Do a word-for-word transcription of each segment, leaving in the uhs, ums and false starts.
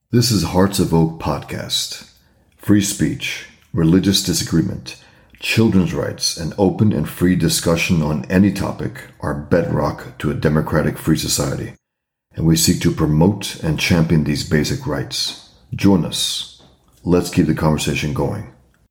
This is Hearts of Oak Podcast. Free speech, religious disagreement, children's rights, and open and free discussion on any topic are bedrock to a democratic free society, and we seek to promote and champion these basic rights. Join us. Let's keep the conversation going.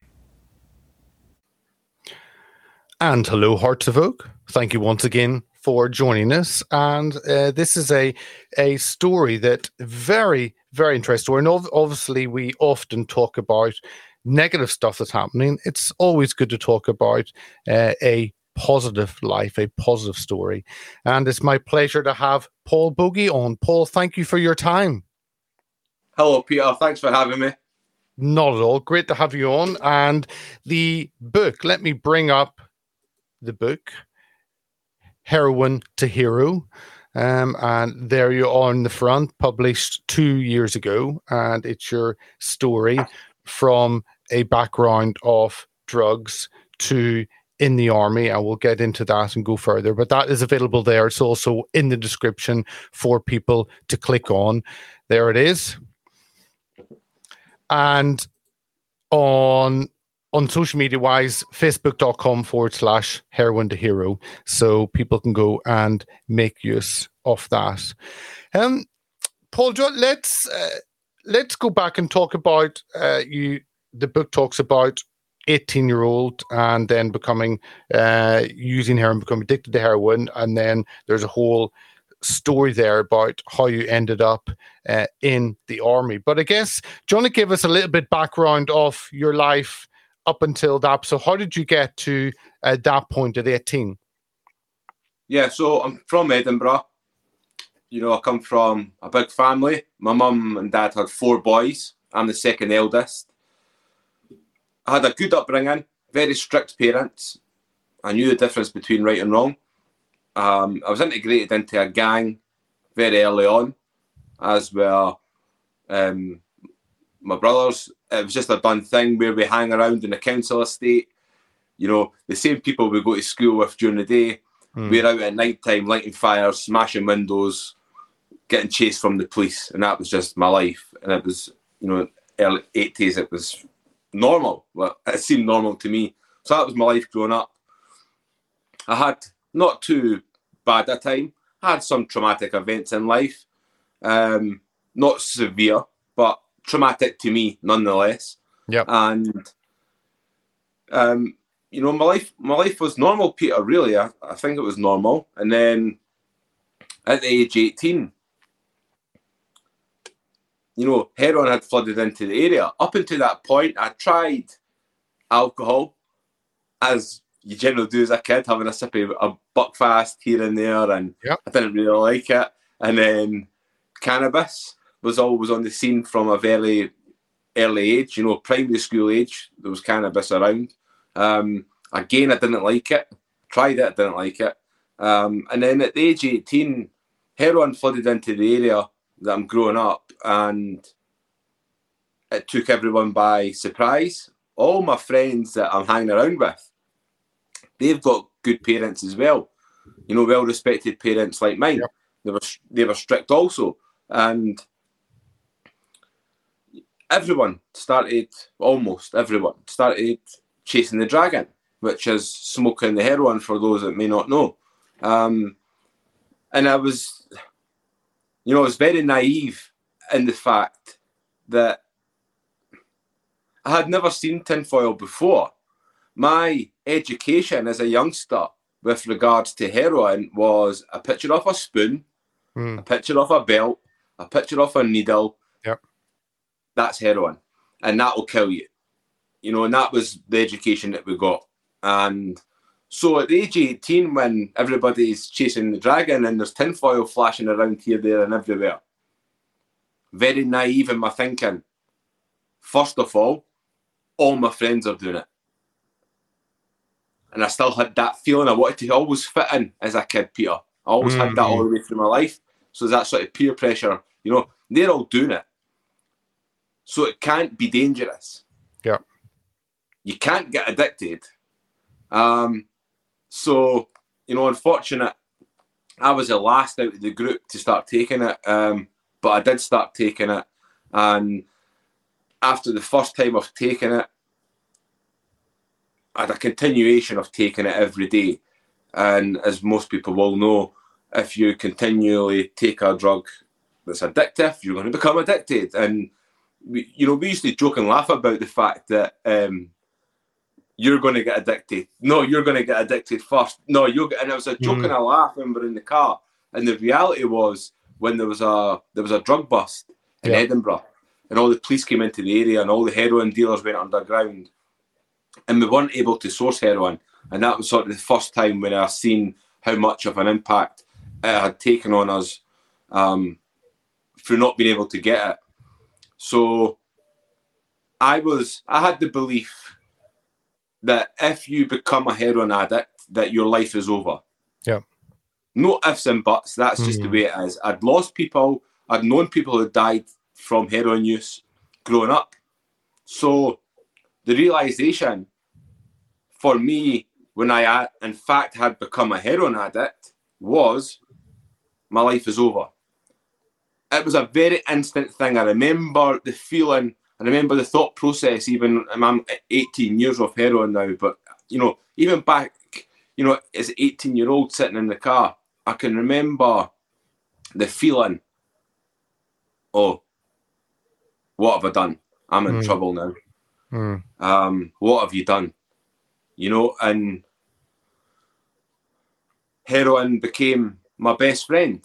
And hello, Hearts of Oak. Thank you once again for joining us. And uh, this is a a story that very, very interesting. And ov- obviously, we often talk about negative stuff that's happening. It's always good to talk about uh, a positive life, a positive story. And it's my pleasure to have Paul Bogey on. Paul, thank you for your time. Hello, Peter. Thanks for having me. Not at all. Great to have you on. And the book, let me bring up the book, Heroine to Hero. Um, and there you are on the front, published two years ago. And it's your story from a background of drugs to in the army. And we'll get into that and go further. But that is available there. It's also in the description for people to click on. There it is. And on on social media wise, facebook.com forward slash heroine to hero. So people can go and make use of that. Um, Paul, let's uh, let's go back and talk about uh, you. The book talks about eighteen year old and then becoming uh, using heroin, becoming addicted to heroin, and then there's a whole story there about how you ended up uh, in the army. But I guess, do you want to give us a little bit background of your life up until that? So how did you get to uh, that point at eighteen? Yeah, so I'm from Edinburgh. You know, I come from a big family. My mum and dad had four boys. I'm the second eldest. I had a good upbringing, very strict parents. I knew the difference between right and wrong. Um, I was integrated into a gang very early on, as well. Um, my brothers, it was just a done thing where we hang around in the council estate. You know, the same people we go to school with during the day, mm. we're out at night time lighting fires, smashing windows, getting chased from the police. And that was just my life. And it was, you know, early eighties, it was normal. Well, it seemed normal to me. So that was my life growing up. I had not too bad a time. I had some traumatic events in life. Um, not severe, but traumatic to me nonetheless. Yep. And um, you know, my life my life was normal, Peter, really. I, I think it was normal. And then at the age eighteen, you know, heroin had flooded into the area. Up until that point, I tried alcohol, as you generally do as a kid, having a sip of a Buckfast here and there, and yep. I didn't really like it. And then cannabis was always on the scene from a very early age, you know, primary school age. There was cannabis around. Um, again, I didn't like it. Tried it, I didn't like it. Um, and then at the age of eighteen, heroin flooded into the area that I'm growing up, and it took everyone by surprise. All my friends that I'm hanging around with, they've got good parents as well. You know, well-respected parents like mine. Yep. They were they were strict also. And everyone started, almost everyone, started chasing the dragon, which is smoking the heroin for those that may not know. Um, and I was, you know, I was very naive in the fact that I had never seen tinfoil before. My education as a youngster with regards to heroin was a picture of a spoon, mm. a picture of a belt, a picture of a needle. Yep. That's heroin. And that will kill you. You know, and that was the education that we got. And so at the age of eighteen, when everybody's chasing the dragon and there's tinfoil flashing around here, there and everywhere, very naive in my thinking. First of all, all my friends are doing it. And I still had that feeling. I wanted to always fit in as a kid, Peter. I always mm-hmm. had that all the way through my life. So that sort of peer pressure, you know, they're all doing it. So it can't be dangerous. Yeah. You can't get addicted. Um, so, you know, unfortunate, I was the last out of the group to start taking it. Um, but I did start taking it. And after the first time of taking it, I had a continuation of taking it every day. And as most people will know, if you continually take a drug that's addictive, you're going to become addicted. And, we, you know, we used to joke and laugh about the fact that um, you're going to get addicted. No, you're going to get addicted first. No, you're and it was a joke mm. and a laugh when we were in the car. And the reality was when there was a there was a drug bust in yeah. Edinburgh, and all the police came into the area and all the heroin dealers went underground, and we weren't able to source heroin. And that was sort of the first time when I seen how much of an impact it had taken on us um, for not being able to get it. So I was I had the belief that if you become a heroin addict, that your life is over. Yeah. No ifs and buts. That's just mm. the way it is. I'd lost people. I'd known people who died from heroin use growing up. So the realization for me, when I, in fact, had become a heroin addict, was my life is over. It was a very instant thing. I remember the feeling. I remember the thought process, even I'm eighteen years of heroin now, but, you know, even back, you know, as an eighteen-year-old sitting in the car, I can remember the feeling, oh, what have I done? I'm in mm. trouble now. Mm. Um, what have you done? You know, and heroin became my best friend.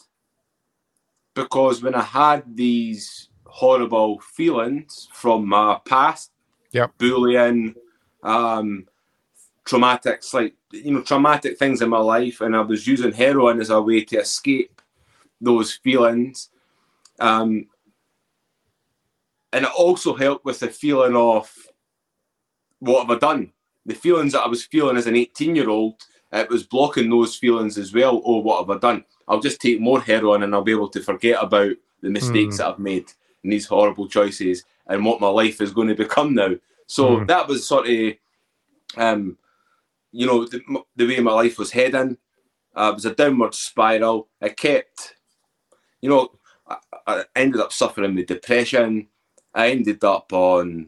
Because when I had these horrible feelings from my past, yep. bullying, um, traumatic, like you know, traumatic things in my life, and I was using heroin as a way to escape those feelings, um, and it also helped with the feeling of what have I done? The feelings that I was feeling as an eighteen-year-old, it was blocking those feelings as well. Oh, what have I done? I'll just take more heroin and I'll be able to forget about the mistakes mm. that I've made and these horrible choices and what my life is going to become now. So mm. that was sort of, um, you know, the, the way my life was heading. Uh, it was a downward spiral. It kept, you know, I, I ended up suffering with depression. I ended up on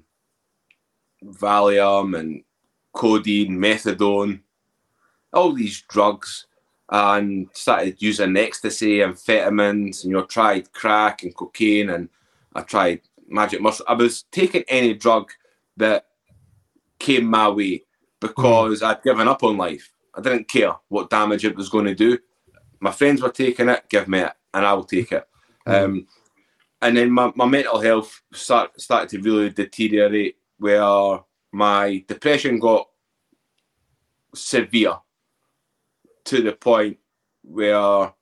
Valium and codeine, methadone, all these drugs, and started using ecstasy, amphetamines, and, you know, tried crack and cocaine, and I tried magic mushroom. I was taking any drug that came my way because mm. I'd given up on life. I didn't care what damage it was going to do. My friends were taking it, give me it, and I will take it. Mm. Um, and then my, my mental health start, started to really deteriorate, where my depression got severe to the point where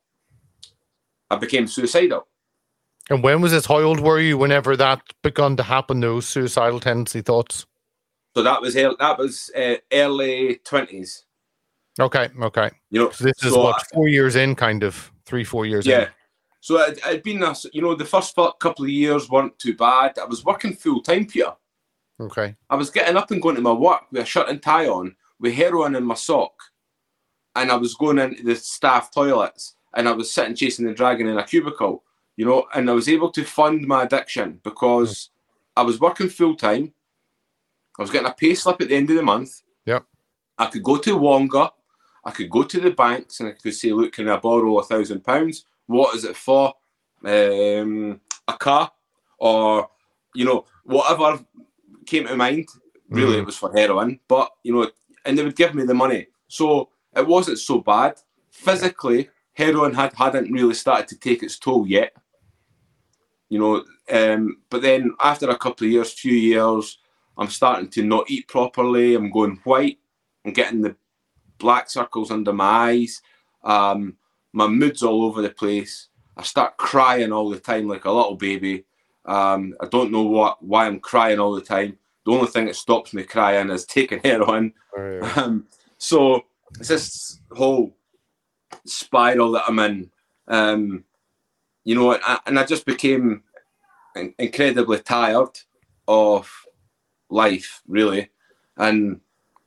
I became suicidal. And when was this? How old were you whenever that begun to happen, those suicidal tendency thoughts? So that was that was uh, early twenties. Okay, okay. You know, so this is so what, I, four years in, kind of, three, four years yeah. in. So it had been, a, you know, the first couple of years weren't too bad. I was working full time, Peter. Okay. I was getting up and going to my work with a shirt and tie on, with heroin in my sock. And I was going into the staff toilets, and I was sitting chasing the dragon in a cubicle, you know, and I was able to fund my addiction because mm. I was working full time. I was getting a pay slip at the end of the month. Yep. I could go to Wonga, I could go to the banks, and I could say, look, can I borrow a thousand pounds? What is it for? Um, a car, or, you know, whatever came to mind. Really, mm. it was for heroin, but, you know, and they would give me the money. So it wasn't so bad. Physically, heroin had, hadn't really started to take its toll yet. You know, um, but then after a couple of years, few years, I'm starting to not eat properly. I'm going white. I'm getting the black circles under my eyes. Um, my mood's all over the place. I start crying all the time like a little baby. Um, I don't know what why I'm crying all the time. The only thing that stops me crying is taking heroin. Oh, yeah. um, so it's this whole spiral that I'm in. Um, you know, and I, and I just became in- incredibly tired of life, really. And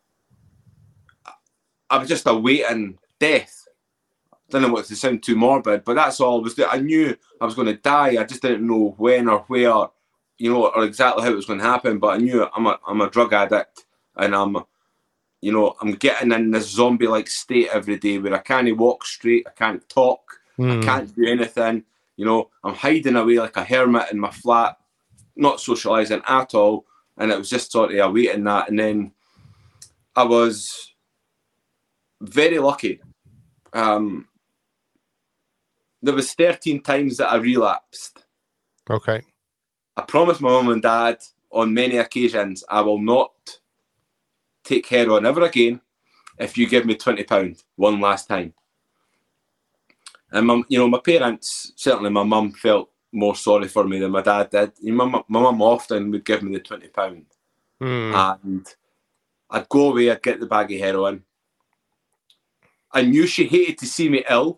I was just awaiting death. I don't know what to sound too morbid, but that's all. Was that I knew I was going to die. I just didn't know when or where you know, or exactly how it was going to happen, but I knew I'm a I'm a drug addict, and I'm, you know, I'm getting in this zombie-like state every day where I can't walk straight, I can't talk, mm. I can't do anything. You know, I'm hiding away like a hermit in my flat, not socialising at all, and it was just sort of awaiting that. And then I was very lucky. Um, there was thirteen times that I relapsed. Okay. I promised my mum and dad on many occasions I will not take heroin ever again if you give me twenty pounds one last time. And my, you know, my parents, certainly my mum, felt more sorry for me than my dad did. You know, my, my mum often would give me the twenty pounds. Mm. And I'd go away, I'd get the bag of heroin. I knew she hated to see me ill.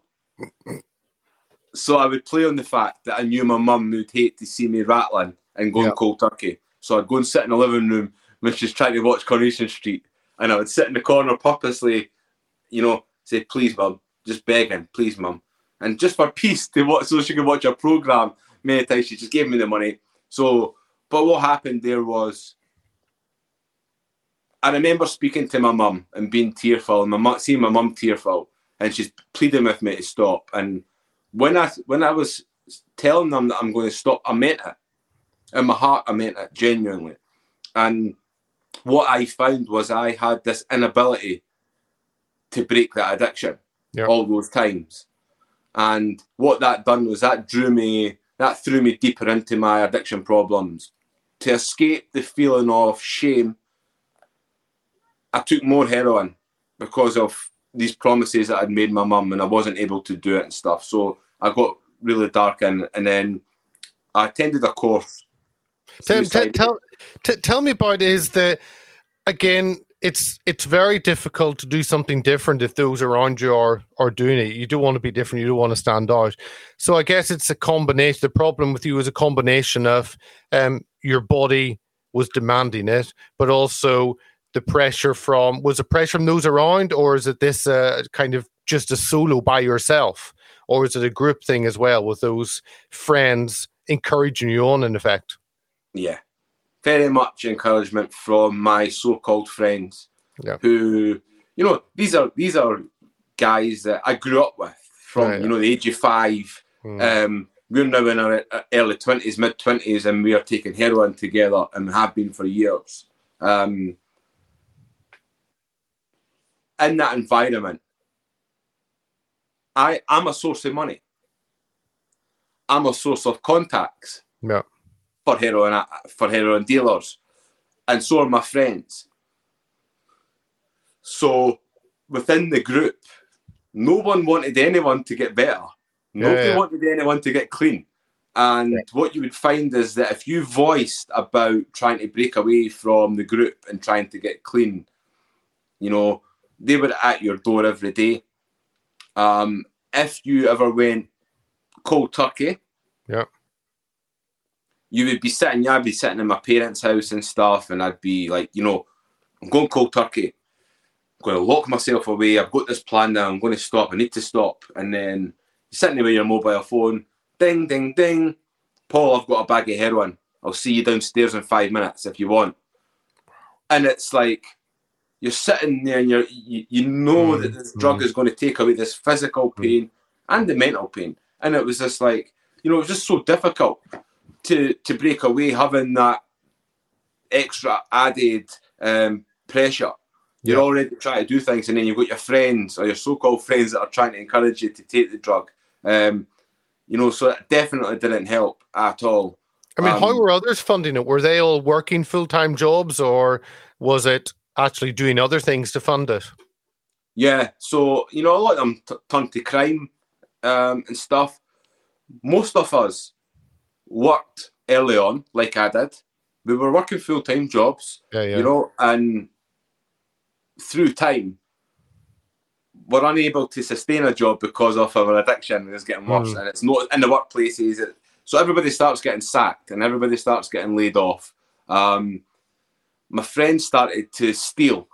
So I would play on the fact that I knew my mum would hate to see me rattling and going yep. cold turkey. So I'd go and sit in the living room when she's trying to watch Coronation Street, and I would sit in the corner purposely, you know, say, please, mum, just begging, please, mum. And just for peace, to watch, so she could watch a programme. Many times she just gave me the money. So, but what happened there was, I remember speaking to my mum and being tearful, and my mum, seeing my mum tearful, and she's pleading with me to stop. And when I when I was telling them that I'm going to stop, I meant it. In my heart, I meant it genuinely. And what I found was I had this inability to break that addiction yep. all those times. And what that done was that drew me, that threw me deeper into my addiction problems. To escape the feeling of shame, I took more heroin because of these promises that I'd made my mum, and I wasn't able to do it and stuff. So I got really dark, and, and then I attended a course. Tell, tell, tell, t- tell me about is the, again, it's it's very difficult to do something different if those around you are, are doing it. You do want to be different. You do want to stand out. So I guess it's a combination. The problem with you is a combination of um, your body was demanding it, but also the pressure from, was it pressure from those around, or is it this uh, kind of just a solo by yourself? Or is it a group thing as well with those friends encouraging you on, in effect? Yeah, very much encouragement from my so-called friends yeah. who, you know, these are these are guys that I grew up with from, yeah, yeah. you know, the age of five. Mm. Um, we're now in our early twenties, mid-twenties, and we are taking heroin together and have been for years. Um, in that environment, I, I'm a source of money. I'm a source of contacts yeah. for heroin for heroin dealers, and so are my friends. So within the group, no one wanted anyone to get better. Nobody yeah, yeah. wanted anyone to get clean. And yeah. what you would find is that if you voiced about trying to break away from the group and trying to get clean, you know, they were at your door every day. Um, if you ever went cold turkey, yeah, you would be sitting, yeah, I'd be sitting in my parents' house and stuff, and I'd be like, you know, I'm going cold turkey. I'm going to lock myself away. I've got this plan now. I'm going to stop. I need to stop. And then you're sitting there with your mobile phone. Ding, ding, ding. Paul, I've got a bag of heroin. I'll see you downstairs in five minutes if you want. And it's like, you're sitting there and you're, you, you know mm, that this mm. drug is going to take away this physical pain mm. and the mental pain. And it was just like, you know, it was just so difficult to, to break away, having that extra added um, pressure. You're yeah. already trying to do things, and then you've got your friends or your so-called friends that are trying to encourage you to take the drug. Um, you know, so it definitely didn't help at all. I mean, um, how were others funding it? Were they all working full-time jobs, or was it actually doing other things to fund it? Yeah, so, you know, a lot of them t- turned to crime um, and stuff. Most of us worked early on, like I did. We were working full-time jobs, yeah, yeah. you know, and through time, we're unable to sustain a job because of our addiction. It's getting worse, mm. and it's not in the workplaces. It, so everybody starts getting sacked, and everybody starts getting laid off. Um, my friends started to steal,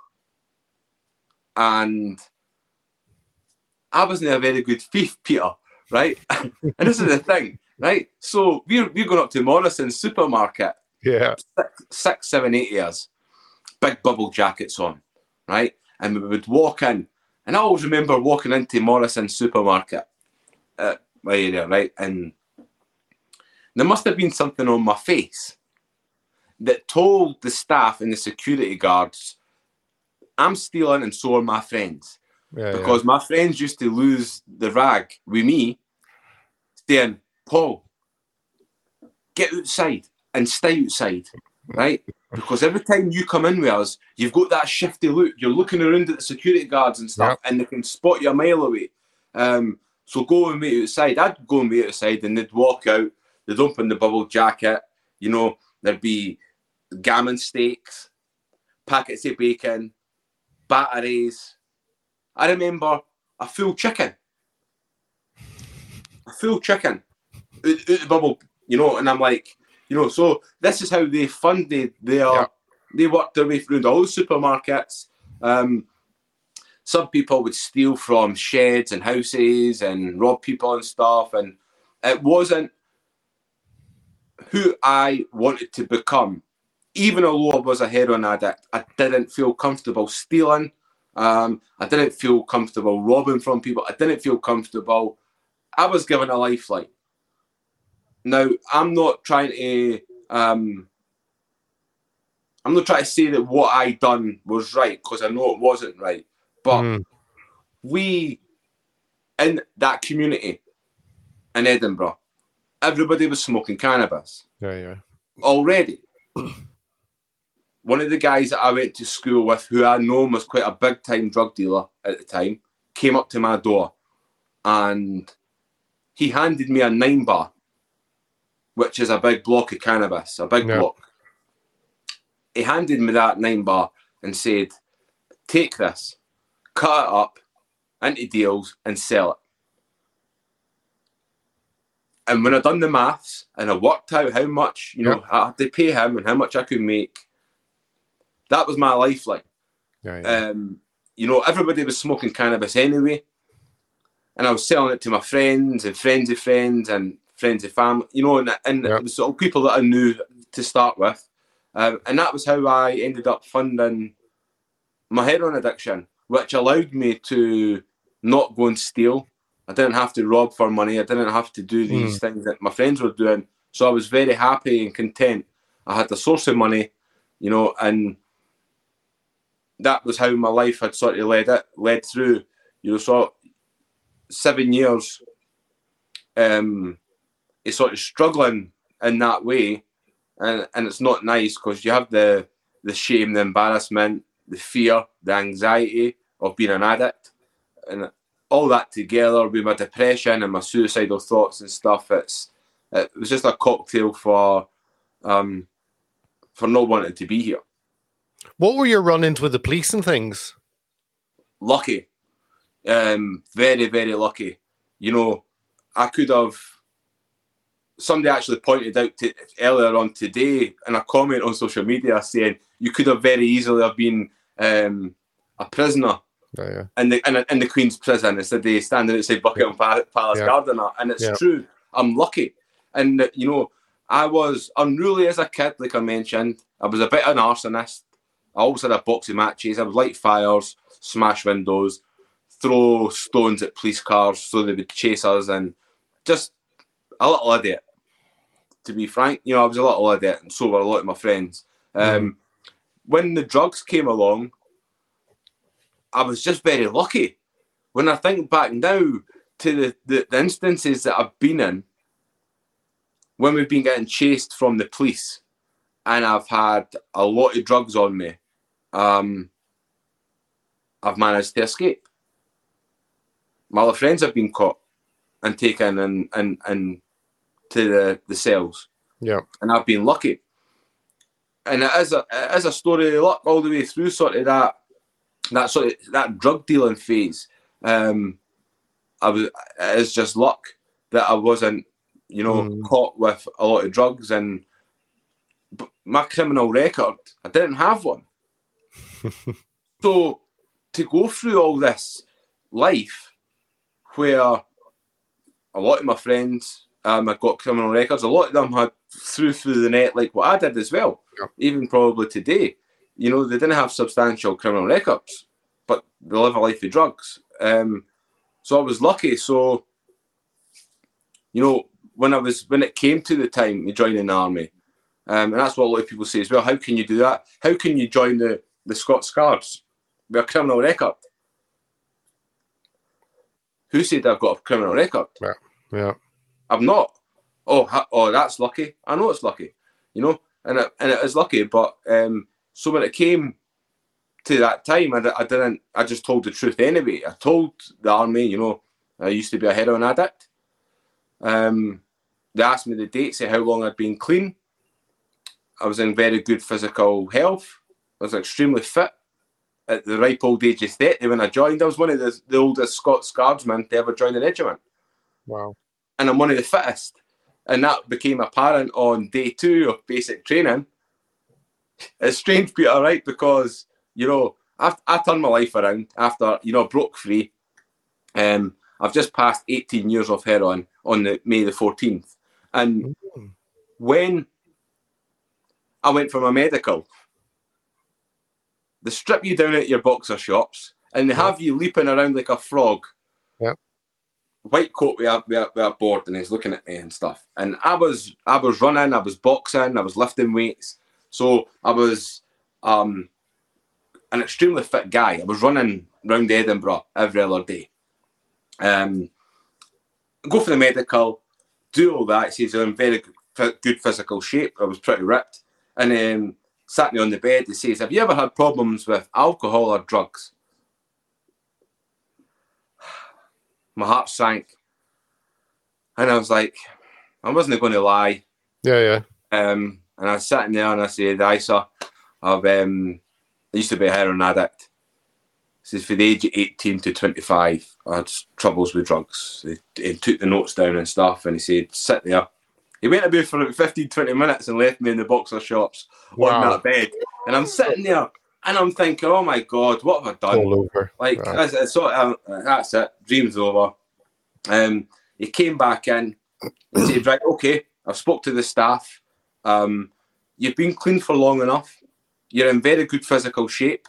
and I wasn't a very good thief, Peter, right? And this is the thing. right? So we're we're going up to Morrison's supermarket. Yeah. Six, six, seven, eight years. Big bubble jackets on, right? And we would walk in. And I always remember walking into Morrison's supermarket at my area, right? And there must have been something on my face that told the staff and the security guards, I'm stealing and so are my friends. Yeah, because yeah. my friends used to lose the rag with me, saying, Paul, get outside and stay outside, right? Because every time you come in with us, you've got that shifty look. You're looking around at the security guards and stuff, Yep. and they can spot you a mile away. Um, so go and wait outside. I'd go and wait outside, and they'd walk out. They'd open the bubble jacket. You know, there'd be gammon steaks, packets of bacon, batteries. I remember a full chicken. A full chicken out, out the bubble, you know, and I'm like, you know, so this is how they funded their, Yeah. they worked their way through all the supermarkets. Um, some people would steal from sheds and houses and rob people and stuff. And it wasn't who I wanted to become. Even although I was a heroin addict, I didn't feel comfortable stealing. Um, I didn't feel comfortable robbing from people. I didn't feel comfortable. I was given a lifeline. Now, I'm not trying to, um, I'm not trying to say that what I done was right, because I know it wasn't right. But Mm. we, in that community in Edinburgh, everybody was smoking cannabis Yeah, yeah. already. One of the guys that I went to school with, who I know was quite a big time drug dealer at the time, came up to my door and he handed me a nine bar, which is a big block of cannabis, a big Yeah. block. He handed me that nine bar and said, take this, cut it up into deals and sell it. And when I done the maths and I worked out how much, you know, Yeah. I had to pay him and how much I could make, that was my lifeline. Yeah, yeah. Um, you know, everybody was smoking cannabis anyway, and I was selling it to my friends and friends of friends and friends of family, you know, and, and Yeah. it was all people that I knew to start with. Um, and that was how I ended up funding my heroin addiction, which allowed me to not go and steal. I didn't have to rob for money. I didn't have to do these Mm. things that my friends were doing. So I was very happy and content. I had a source of money, you know, and that was how my life had sort of led it, led through, you know, so seven years, um, is sort of struggling in that way, and and it's not nice because you have the the shame, the embarrassment, the fear, the anxiety of being an addict, and all that together with my depression and my suicidal thoughts and stuff. It's it was just a cocktail for um for not wanting to be here. What were your run-ins with the police and things? Lucky, um, very, very lucky. You know, I could have. Somebody actually pointed out to, earlier on today in a comment on social media saying you could have very easily have been um, a prisoner Yeah, yeah. in the in, in the Queen's prison instead of standing outside Buckingham yeah. Palace Yeah. Garden, and it's Yeah. true. I'm lucky, and you know, I was unruly as a kid, like I mentioned. I was a bit of an arsonist. I always had a box of matches. I would light fires, smash windows, throw stones at police cars so they would chase us, and just a little idiot. To be frank, you know, I was a little idiot, and so were a lot of my friends. Um, Mm. When the drugs came along, I was just very lucky. When I think back now to the, the, the instances that I've been in, when we've been getting chased from the police, and I've had a lot of drugs on me, um, I've managed to escape. My other friends have been caught and taken and and and to the, the cells. Yeah. And I've been lucky. And it is a it is a story of luck all the way through sort of that that sort of that drug dealing phase. Um, I was it is just luck that I wasn't, you know, Mm. caught with a lot of drugs, and but my criminal record, I didn't have one. So to go through all this life where a lot of my friends um, had got criminal records. A lot of them had through through the net, like what I did as well. Yeah. Even probably today, you know, they didn't have substantial criminal records, but they live a life of drugs. Um, so I was lucky. So, you know, when I was when it came to the time of joining the army, um, and that's what a lot of people say as well. How can you do that? How can you join the the Scots Guards with a criminal record? Who said I've got a criminal record? Yeah, yeah. I'm not. Oh, ha- oh, that's lucky. I know it's lucky, you know, and it, and it is lucky. But um, so when it came to that time, I, I didn't. I just told the truth anyway. I told the army, you know, I used to be a heroin addict. Um, they asked me the dates, say how long I'd been clean. I was in very good physical health. I was extremely fit. At the ripe old age of thirty when I joined, I was one of the, the oldest Scots Guardsmen to ever join the regiment. Wow. And I'm one of the fittest. And that became apparent on day two of basic training. It's strange, Peter, right? Because, you know, I've, I turned my life around after, you know, broke free. Um, I've just passed eighteen years of heroin on the May the fourteenth. And mm-hmm. when I went for my medical, they strip you down at your boxer shops and they have you leaping around like a frog. Yep. White coat with a, with, a, with a board, and he's looking at me and stuff. And I was I was running, I was boxing, I was lifting weights. So I was um, an extremely fit guy. I was running around Edinburgh every other day. Um, go for the medical, do all that. He says I'm in very good, good physical shape. I was pretty ripped. And um, sat me on the bed. He says, have you ever had problems with alcohol or drugs? My heart sank. And I was like, I wasn't going to lie. Yeah, yeah. Um, and I was sitting there and I said, aye, sir, I've, um, I used to be a heroin addict. He says, for the age of eighteen to twenty-five, I had troubles with drugs. He, he took the notes down and stuff, and he said, sit there. He went about for about fifteen, twenty minutes and left me in the boxer shops wow. on that bed. And I'm sitting there and I'm thinking, oh my God, what have I done? All over. Like, right. I, I sort of, that's it, dream's over. Um, he came back in and said, right, okay, I've spoke to the staff. Um, you've been clean for long enough. You're in very good physical shape.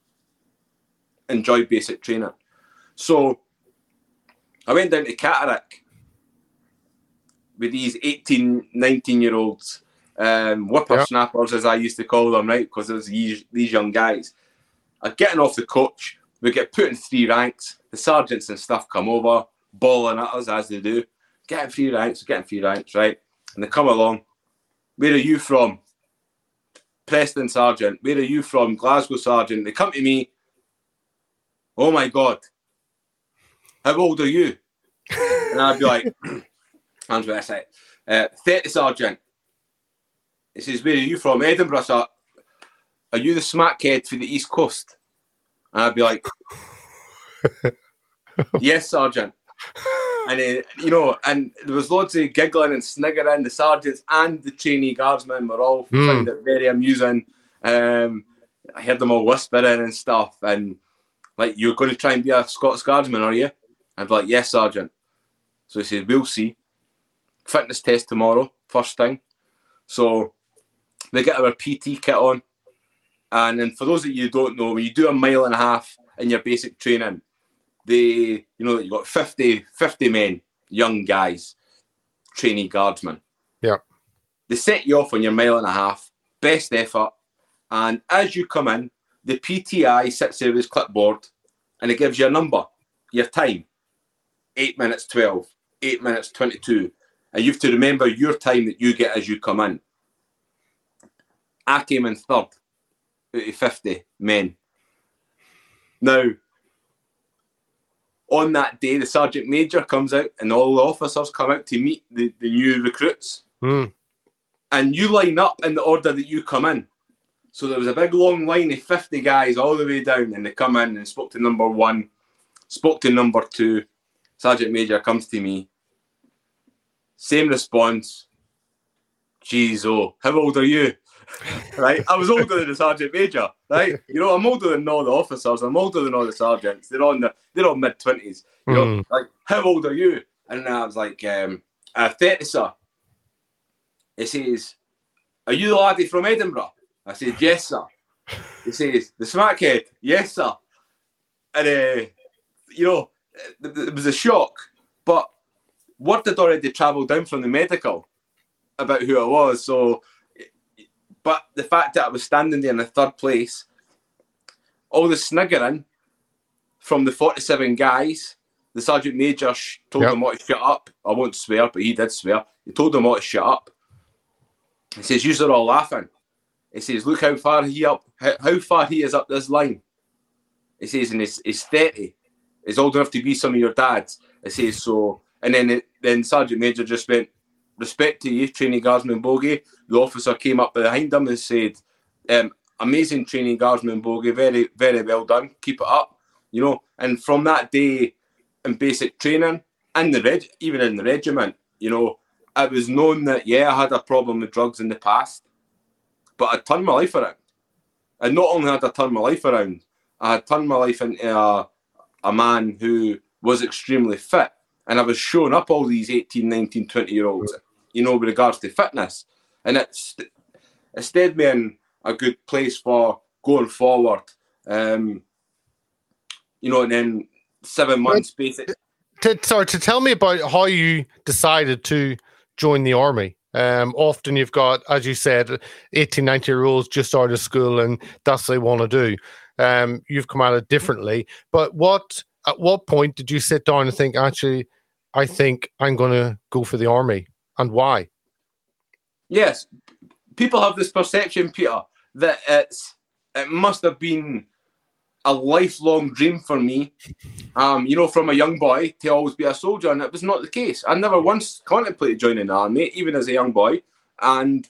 Enjoy basic training. So I went down to Catterick with these eighteen, nineteen-year-olds, um, whippersnappers, yep. as I used to call them, right? Because it was these, these young guys. Uh, getting off the coach, we get put in three ranks. The sergeants and stuff come over, bawling at us, as they do. Getting three ranks, getting three ranks, right? And they come along. Where are you from? Preston Sergeant. Where are you from? Glasgow Sergeant. They come to me. Oh, my God. How old are you? And I'd be like... Hands where I say, uh, thirty Sergeant. He says, where are you from? Edinburgh, sir. Are you the smackhead for the East Coast? And I'd be like, yes, Sergeant. And, uh, you know, and there was loads of giggling and sniggering. The sergeants and the trainee guardsmen were all mm. found it very amusing. Um, I heard them all whispering and stuff. And, like, you're going to try and be a Scots Guardsman, are you? I'd be like, yes, Sergeant. So he says, we'll see. Fitness test tomorrow, first thing. So they get our P T kit on. And then for those of you who don't know, when you do a mile and a half in your basic training, they, you know, you got fifty, fifty men, young guys, trainee guardsmen. Yeah. They set you off on your mile and a half, best effort. And as you come in, the P T I sits there with his clipboard and it gives you a number, your time. eight minutes twelve, eight minutes twenty-two. And you have to remember your time that you get as you come in. I came in third out of fifty men. Now, on that day, the Sergeant Major comes out and all the officers come out to meet the, the new recruits. Mm. And you line up in the order that you come in. So there was a big long line of fifty guys all the way down, and they come in and spoke to number one, spoke to number two. Sergeant Major comes to me. Same response. Jeez, oh, how old are you? Right? I was older than the Sergeant Major, right? You know, I'm older than all the officers. I'm older than all the sergeants. They're on the, they're all mid-twenties. You know, mm. like, how old are you? And I was like, um, uh, thirty, sir. He says, are you the laddie from Edinburgh? I said, yes, sir. He says, the smackhead? Yes, sir. And, uh, you know, it was a shock. But word had already travelled down from the medical about who I was. So, but the fact that I was standing there in the third place, all the sniggering from the forty-seven guys, the sergeant major sh- told yep. them all to shut up. I won't swear, but he did swear. He told them all to shut up. He says, you're all laughing. He says, look how far he up, how, how far he is up this line. He says, and he's, he's thirty. He's old enough to be some of your dads. He says, so, and then it, then Sergeant Major just went, respect to you, Trainee Guardsman Bogey. The officer came up behind him and said, um, amazing Trainee Guardsman Bogey, very, very well done. Keep it up. You know, and from that day in basic training, and the reg- even in the regiment, you know, it was known that, yeah, I had a problem with drugs in the past, but I turned my life around. And not only had I turned my life around, I had turned my life into a, a man who was extremely fit. And I was showing up all these eighteen, nineteen, twenty-year-olds, you know, with regards to fitness. And it's, it stayed me in a good place for going forward. Um, you know, and then seven months basic. To, sorry, to tell me about how you decided to join the army. Um, often you've got, as you said, eighteen, nineteen-year-olds just out of school and that's what they want to do. Um, you've come at it differently. But what at what point did you sit down and think, actually, I think I'm going to go for the army, and why? Yes, people have this perception, Peter, that it's it must have been a lifelong dream for me, um, you know, from a young boy to always be a soldier, and it was not the case. I never once contemplated joining the army, even as a young boy. And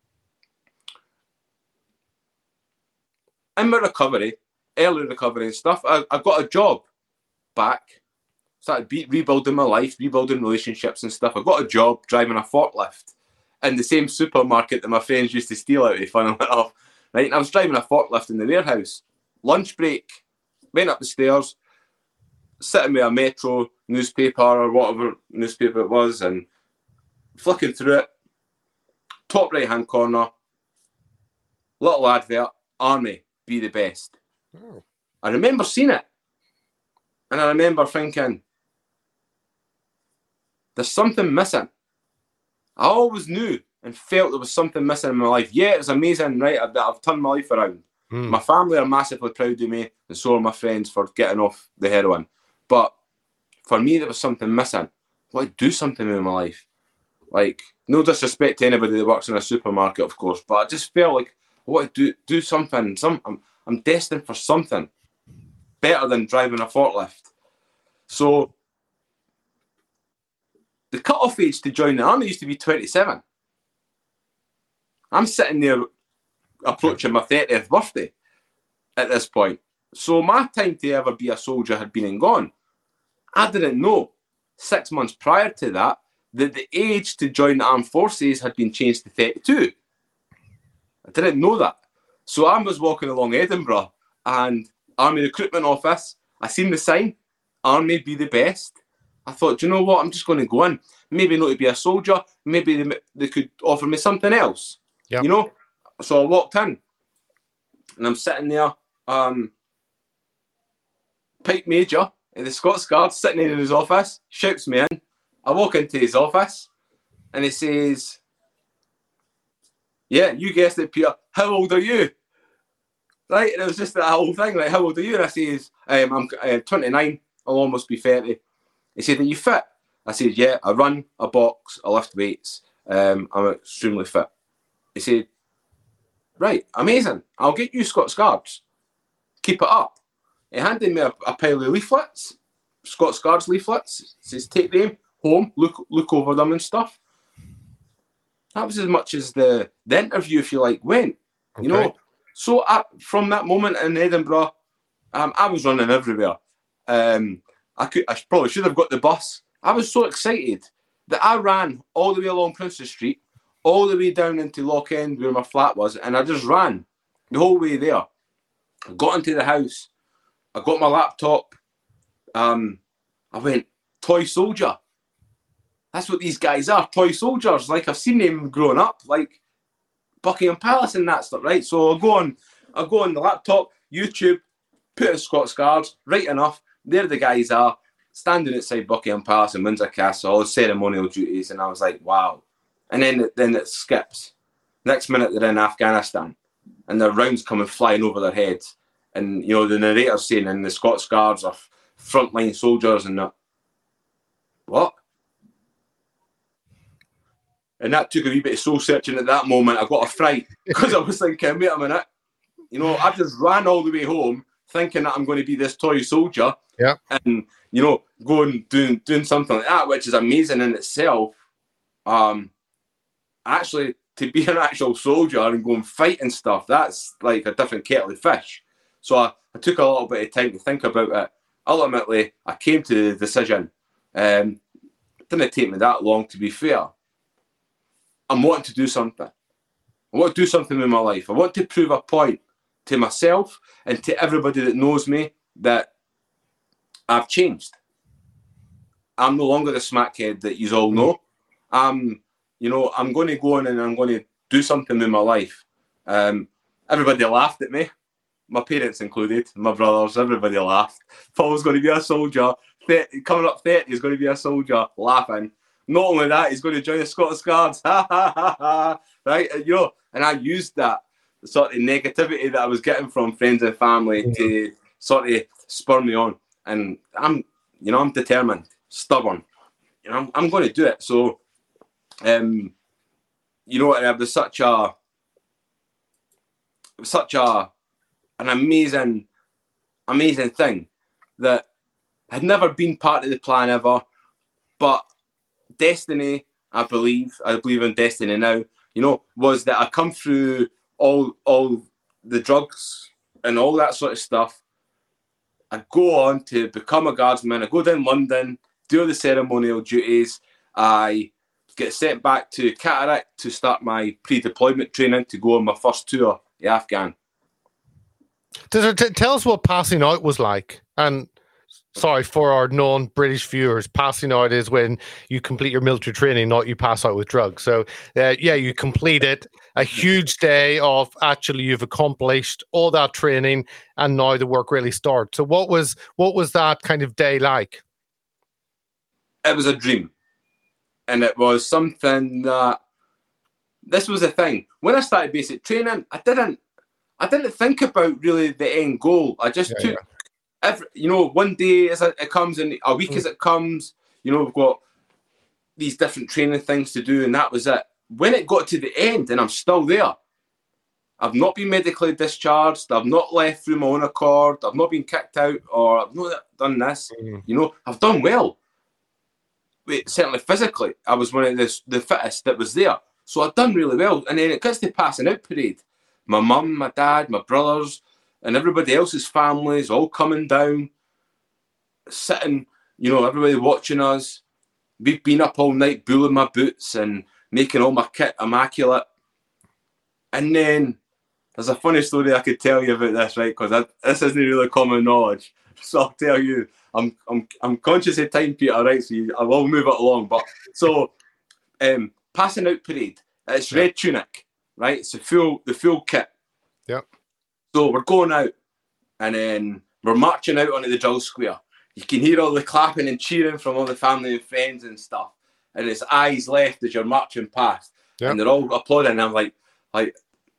in my recovery, early recovery and stuff, I, I got a job back, started be- rebuilding my life, rebuilding relationships and stuff. I got a job driving a forklift in the same supermarket that my friends used to steal out of, funnily enough. Right? And I was driving a forklift in the warehouse. Lunch break, went up the stairs, sitting with a Metro newspaper or whatever newspaper it was, and flicking through it. Top right-hand corner, little advert, army, be the best. Oh. I remember seeing it, and I remember thinking, there's something missing. I always knew and felt there was something missing in my life. Yeah, it was amazing, right, that I've turned my life around. Mm. My family are massively proud of me, and so are my friends for getting off the heroin. But for me, there was something missing. I want to do something in my life. Like, no disrespect to anybody that works in a supermarket, of course, but I just felt like I want to do, do something. Some, I'm, I'm destined for something better than driving a forklift. So the cut-off age to join the army used to be twenty-seven. I'm sitting there approaching my thirtieth birthday at this point. So my time to ever be a soldier had been and gone. I didn't know six months prior to that that the age to join the armed forces had been changed to thirty-two. I didn't know that. So I was walking along Edinburgh and Army Recruitment Office. I seen the sign, Army be the best. I thought, do you know what? I'm just going to go in. Maybe not to be a soldier. Maybe they, they could offer me something else. Yep. You know? So I walked in and I'm sitting there, um, Pike Major in the Scots Guard sitting in his office, shouts me in. I walk into his office and he says, yeah, you guessed it, Peter. How old are you? Right? And it was just that whole thing, like, how old are you? And I says, um, I'm uh, twenty-nine. I'll almost be thirty. He said, are you fit? I said, yeah, I run, I box, I lift weights. Um, I'm extremely fit. He said, right, amazing. I'll get you Scots Guards. Keep it up. He handed me a, a pile of leaflets, Scots Guards leaflets. He says, take them home, look look over them and stuff. That was as much as the, the interview, if you like, went. You okay. know, so I, from that moment in Edinburgh, um, I was running everywhere. Um, I could, I probably should have got the bus. I was so excited that I ran all the way along Princes Street, all the way down into Loch End where my flat was, and I just ran the whole way there. I got into the house. I got my laptop. Um, I went, toy soldier. that's what these guys are, toy soldiers. Like, I've seen them growing up, like Buckingham Palace and that stuff, right? So I'll go on, I'll go on the laptop, YouTube, put in Scots Guards, right enough, there the guys are, standing outside Buckingham Palace and Windsor Castle, all the ceremonial duties, and I was like, wow. And then, then it skips. Next minute, they're in Afghanistan, and their rounds coming flying over their heads. And, you know, the narrator's saying, and the Scots Guards are frontline soldiers and that. What? And that took a wee bit of soul searching at that moment. I got a fright because I was thinking, wait a minute, you know, I just ran all the way home thinking that I'm going to be this toy soldier. Yeah. And, you know, going doing doing something like that, which is amazing in itself. Um, actually, to be an actual soldier and go and fight and stuff, that's like a different kettle of fish. So I, I took a little bit of time to think about it. Ultimately, I came to the decision. Um, it didn't take me that long, to be fair. I'm wanting to do something. I want to do something with my life. I want to prove a point to myself and to everybody that knows me that I've changed. I'm no longer the smackhead that you all know. I'm, you know, I'm going to go on and I'm going to do something with my life. Um, everybody laughed at me. My parents included, my brothers, everybody laughed. Paul's going to be a soldier. thirty, coming up thirty, he's going to be a soldier, laughing. Not only that, he's going to join the Scottish Guards. Ha, ha, ha, ha. Right? You know, and I used that sort of negativity that I was getting from friends and family mm-hmm. to sort of spur me on. And I'm, you know, I'm determined, stubborn. You know, I'm, I'm going to do it. So, um, you know, it was such a, it was such a, an amazing, amazing thing that had never been part of the plan ever, but destiny, I believe, I believe in destiny now, you know, was that I come through all all the drugs and all that sort of stuff. I go on to become a guardsman. I go down London, do the ceremonial duties. I get sent back to Cataract to start my pre-deployment training to go on my first tour to Afghan. T- tell us what passing out was like. And sorry, for our non-British viewers, passing out is when you complete your military training, not you pass out with drugs. So, uh, yeah, you completed a huge day of actually you've accomplished all that training, and now the work really starts. So, what was what was that kind of day like? It was a dream, and it was something that this was the thing. When I started basic training, I didn't, I didn't think about really the end goal. I just yeah, took. Yeah. Every, you know, one day as it comes and a week mm. as it comes, you know, we've got these different training things to do, and that was it. When it got to the end, and I'm still there, I've not been medically discharged, I've not left through my own accord, I've not been kicked out, or I've not done this, mm. you know, I've done well. Wait, certainly physically, I was one of the, the fittest that was there. So I've done really well. And then it gets to passing out parade. My mum, my dad, my brothers, and everybody else's families all coming down, sitting, you know, everybody watching us. We've been up all night building my boots and making all my kit immaculate. And then there's a funny story I could tell you about this, right? Because this isn't really common knowledge. So I'll tell you, I'm I'm I'm conscious of time, Peter, right? So you, I will move it along. But so um, passing out parade, it's red tunic, right? It's the full the full kit. Yep. So we're going out, and then we're marching out onto the drill square. You can hear all the clapping and cheering from all the family and friends and stuff. And it's eyes left as you're marching past. Yep. And they're all applauding. And I'm like, like,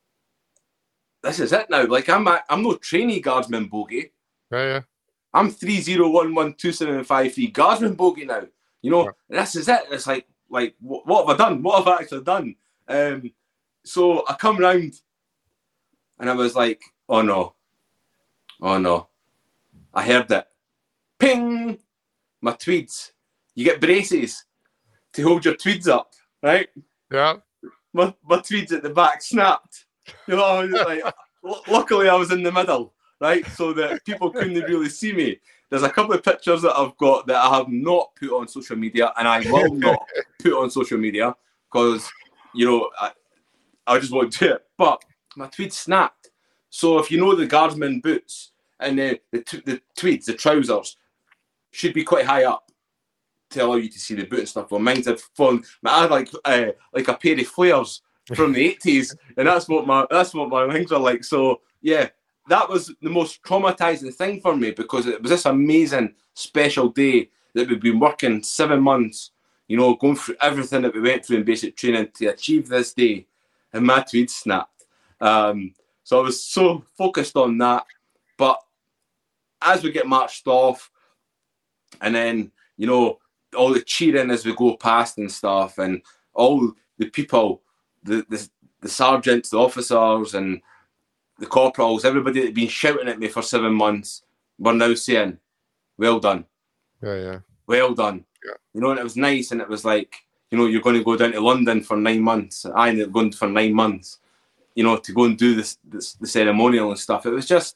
this is it now. Like, I'm a, I'm no trainee guardsman bogey. Yeah, yeah. I'm three zero one one two seven five three guardsman bogey now. You know, yeah. This is it. It's like, like, what, what have I done? What have I actually done? Um, so I come round, and I was like, oh no, oh no. I heard it. Ping! My tweeds. You get braces to hold your tweeds up, right? Yeah. My my tweeds at the back snapped. You know, I was like, l- luckily I was in the middle, right? So that people couldn't really see me. There's a couple of pictures that I've got that I have not put on social media, and I will not put on social media because, you know, I, I just won't do it. But my tweeds snapped. So if you know the guardsman boots and the, the, the tweeds, the trousers, should be quite high up. to allow you to see the boot and stuff. Well, mine's had fun. I had like uh, like a pair of flares from the eighties, and that's what my that's what my wings are like. So yeah, that was the most traumatizing thing for me, because it was this amazing special day that we'd been working seven months, you know, going through everything that we went through in basic training to achieve this day, and my tweed snapped. Um, so I was so focused on that, but as we get marched off, and then, you know, all the cheering as we go past and stuff, and all the people, the, the the sergeants, the officers, and the corporals, everybody that had been shouting at me for seven months, were now saying, well done. Yeah, yeah. Well done. Yeah. You know, and it was nice, and it was like, you know, you're going to go down to London for nine months. I ended up going for nine months, you know, to go and do this, this the ceremonial and stuff. It was just,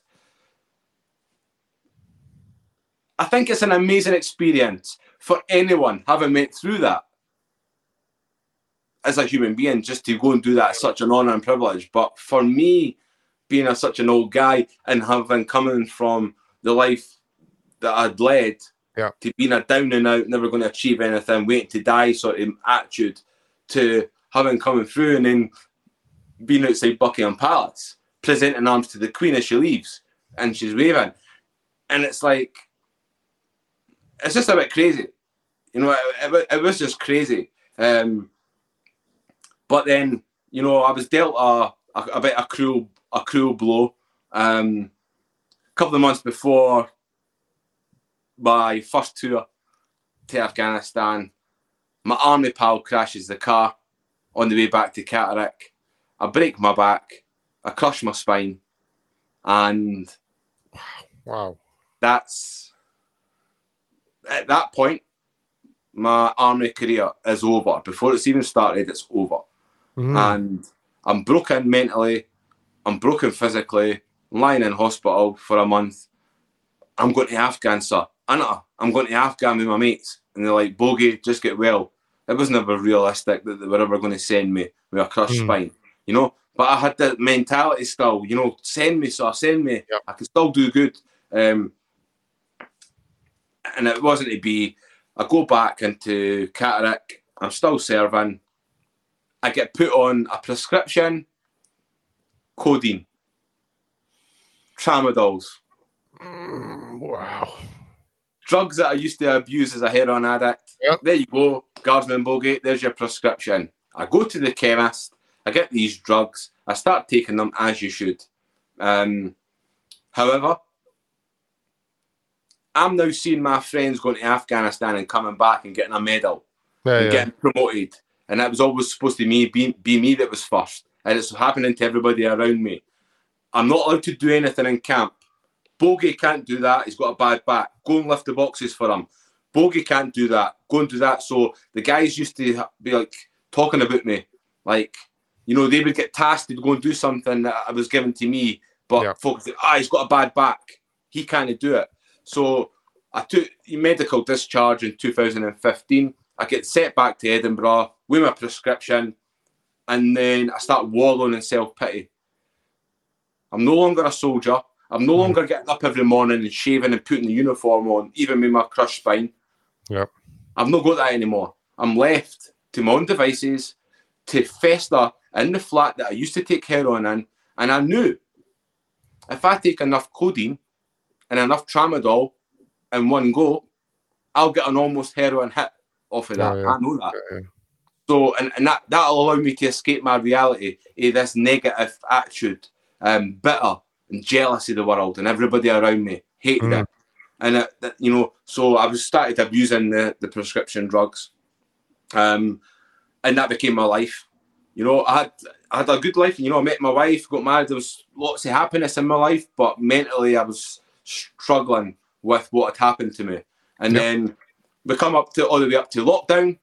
I think it's an amazing experience for anyone having went through that as a human being, just to go and do that is such an honour and privilege. But for me, being a, such an old guy and having coming from the life that I'd led, yeah, to being a down and out, never going to achieve anything, waiting to die sort of attitude, to having coming through and then being outside Buckingham Palace, presenting arms to the Queen as she leaves, and she's waving. And it's like, it's just a bit crazy. You know, it, it, it was just crazy. Um, but then, you know, I was dealt a, a, a bit of a cruel, a cruel blow. Um, a couple of months before my first tour to Afghanistan, my army pal crashes the car on the way back to Catterick. I break my back, I crush my spine, and wow, that's, at that point, my army career is over. Before it's even started, it's over. Mm-hmm. And I'm broken mentally, I'm broken physically, I'm lying in hospital for a month. I'm going to Afghan, sir. Anna, I'm going to Afghan with my mates. And they're like, Bogey, just get well. It was never realistic that they were ever going to send me with a crushed mm. spine, you know. But I had the mentality still, you know, send me, sir, send me. Yep. I can still do good. Um, and it wasn't to be. I go back into Catterick. I'm still serving. I get put on a prescription, codeine, tramadols. Mm, wow. Drugs that I used to abuse as a heroin addict. Yep. There you go, Guardsman Bogey, there's your prescription. I go to the chemist, I get these drugs, I start taking them as you should. Um, however, I'm now seeing my friends going to Afghanistan and coming back and getting a medal yeah, and yeah. getting promoted. And that was always supposed to be, be, be me that was first. And it's happening to everybody around me. I'm not allowed to do anything in camp. Bogey can't do that. He's got a bad back. Go and lift the boxes for him. Bogey can't do that. Go and do that. So the guys used to be like talking about me. Like, you know, they would get tasked to go and do something that was given to me. But yeah. folks think, ah, he's got a bad back. He can't do it. So I took medical discharge in two thousand fifteen. I get sent back to Edinburgh with my prescription. And then I start wallowing in self-pity. I'm no longer a soldier. I'm no longer getting up every morning and shaving and putting the uniform on, even with my crushed spine. Yep. I've not got that anymore. I'm left to my own devices to fester in the flat that I used to take heroin in. And I knew if I take enough codeine and enough tramadol in one go, I'll get an almost heroin hit off of that. Yeah, yeah. I know that. Yeah, yeah. So, and, and that, that'll allow me to escape my reality of this negative attitude, um, bitter and jealous of the world and everybody around me, hated mm. it. And, it, that, you know, so I was started abusing the, the prescription drugs. Um, and that became my life. You know, I had, I had a good life. You know, I met my wife, got married. There was lots of happiness in my life, but mentally I was struggling with what had happened to me. And yep. then we come up to all the way up to lockdown.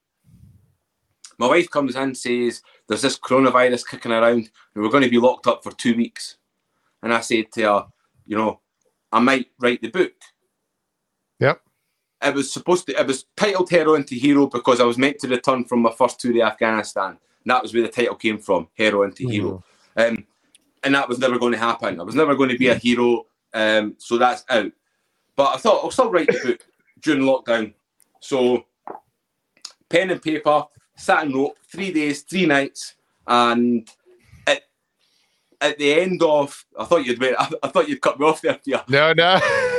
My wife comes in and says, there's this coronavirus kicking around and we're going to be locked up for two weeks. And I said to her, you know, I might write the book. Yep. It was supposed to, it was titled Heroin to Hero because I was meant to return from my first tour to Afghanistan. And that was where the title came from, Heroin to mm-hmm. Hero. Um, and that was never going to happen. I was never going to be a hero. Um, so that's out. But I thought I'll still write the book during lockdown. So pen and paper, sat and wrote three days, three nights, and at at the end of, I thought you'd wait, I, I thought you'd cut me off there, Pierre. No, no.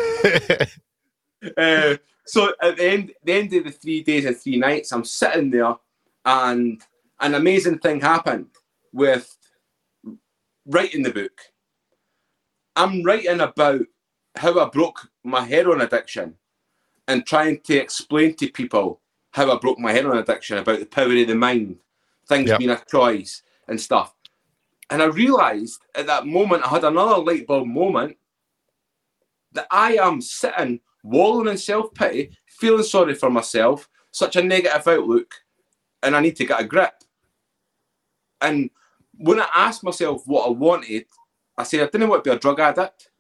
uh, so at the end, the end of the three days and three nights, I'm sitting there, and an amazing thing happened with writing the book. I'm writing about how I broke my heroin addiction and trying to explain to people how I broke my heroin addiction, about the power of the mind, things Yep. being a choice and stuff. And I realised at that moment, I had another light bulb moment, that I am sitting, wallowing in self-pity, feeling sorry for myself, such a negative outlook, and I need to get a grip. And when I asked myself what I wanted, I said I didn't want to be a drug addict.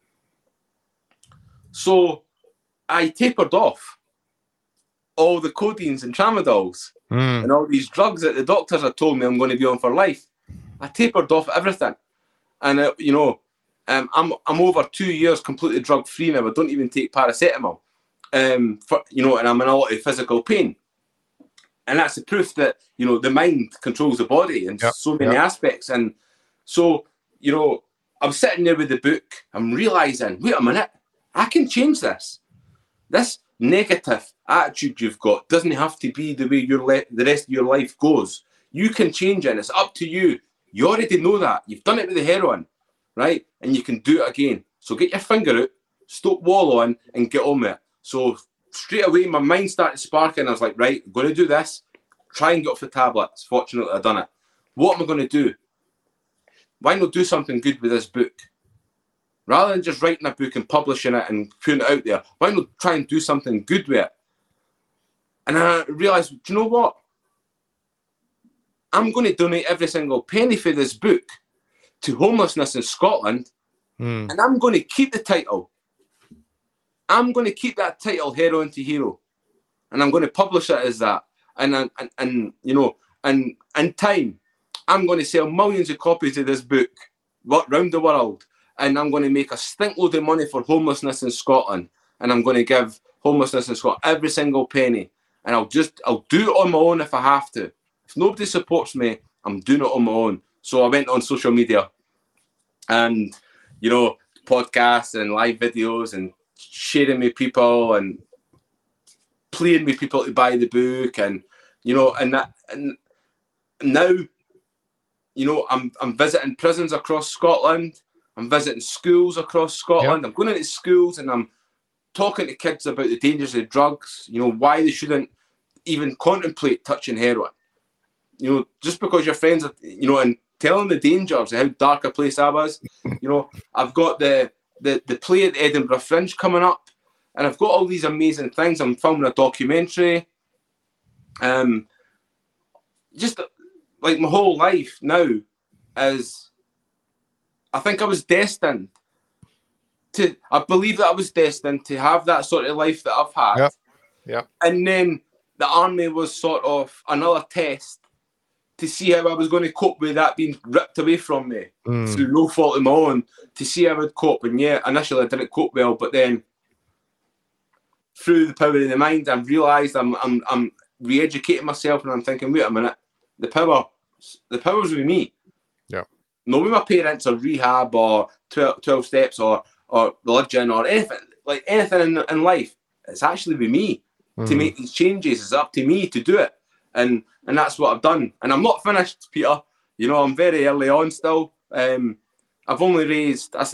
So I tapered off all the codeines and tramadols Mm. and all these drugs that the doctors had told me I'm going to be on for life. I tapered off everything. And, uh, you know, um, I'm I'm over two years completely drug-free now. I don't even take paracetamol. Um, for, you know, and I'm in a lot of physical pain. And that's the proof that, you know, the mind controls the body in Yep. so many Yep. aspects. And so, you know, I'm sitting there with the book. I'm realising, wait a minute, I can change this. This negative attitude you've got doesn't have to be the way your le- the rest of your life goes. You can change it. And it's up to you. You already know that. You've done it with the heroin, right? And you can do it again. So get your finger out, stop wallowing, and get on with it. So straight away, my mind started sparking. I was like, right, I'm going to do this. Try and get off the tablets. Fortunately, I've done it. What am I going to do? Why not do something good with this book? Rather than just writing a book and publishing it and putting it out there, why not try and do something good with it? And I realised, do you know what? I'm going to donate every single penny for this book to homelessness in Scotland, Mm. and I'm going to keep the title. I'm going to keep that title, Heroin to Hero, and I'm going to publish it as that. And and, and, and you know, and in time, I'm going to sell millions of copies of this book around the world, and I'm going to make a stink load of money for homelessness in Scotland, and I'm going to give homelessness in Scotland every single penny, and I'll just I'll do it on my own if I have to. If nobody supports me, I'm doing it on my own. So I went on social media, and you know, podcasts and live videos and sharing with people and playing with people to buy the book, and you know, and that, and now, you know, I'm I'm visiting prisons across Scotland. I'm visiting schools across Scotland. Yep. I'm going into schools and I'm talking to kids about the dangers of drugs. You know, why they shouldn't even contemplate touching heroin. You know, just because your friends are, you know, and telling the dangers of how dark a place I was. You know, I've got the the the play at the Edinburgh Fringe coming up, and I've got all these amazing things. I'm filming a documentary. Um, just like my whole life now is, I think I was destined to. I believe that I was destined to have that sort of life that I've had. Yep. Yep. And then the army was sort of another test to see how I was going to cope with that being ripped away from me Mm. through no fault of my own, to see how I would cope. And yeah, initially I didn't cope well, but then through the power of the mind, I've realised I'm I'm I'm re-educating myself, and I'm thinking, wait a minute, the power the power's with me. Yeah. Not with my parents or rehab or twelve, twelve steps or or religion or anything, like anything in, in life. It's actually with me Mm. to make these changes. It's up to me to do it. And and that's what I've done. And I'm not finished, Peter. You know, I'm very early on still. Um, I've only raised I s-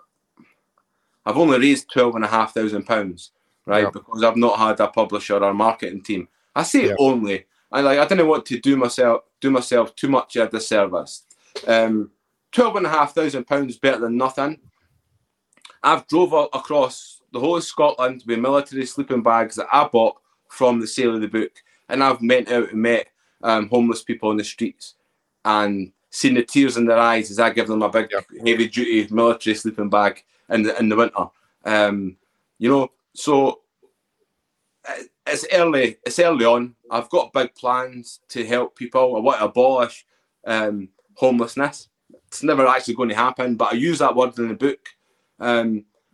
I've only raised twelve and a half thousand pounds, right? Yep. Because I've not had a publisher or marketing team. I say Yep. only. I like I didn't want to do myself do myself too much a disservice. Um, twelve and a half thousand pounds better than nothing. I've drove a- across the whole of Scotland with military sleeping bags that I bought from the sale of the book, and I've went out and met um, homeless people on the streets and seen the tears in their eyes as I give them a big, Yep. heavy duty military sleeping bag in the in the winter. Um, you know, so it- it's early. It's early on. I've got big plans to help people. I want to abolish um, homelessness. It's never actually going to happen, but I use that word in the book. Um,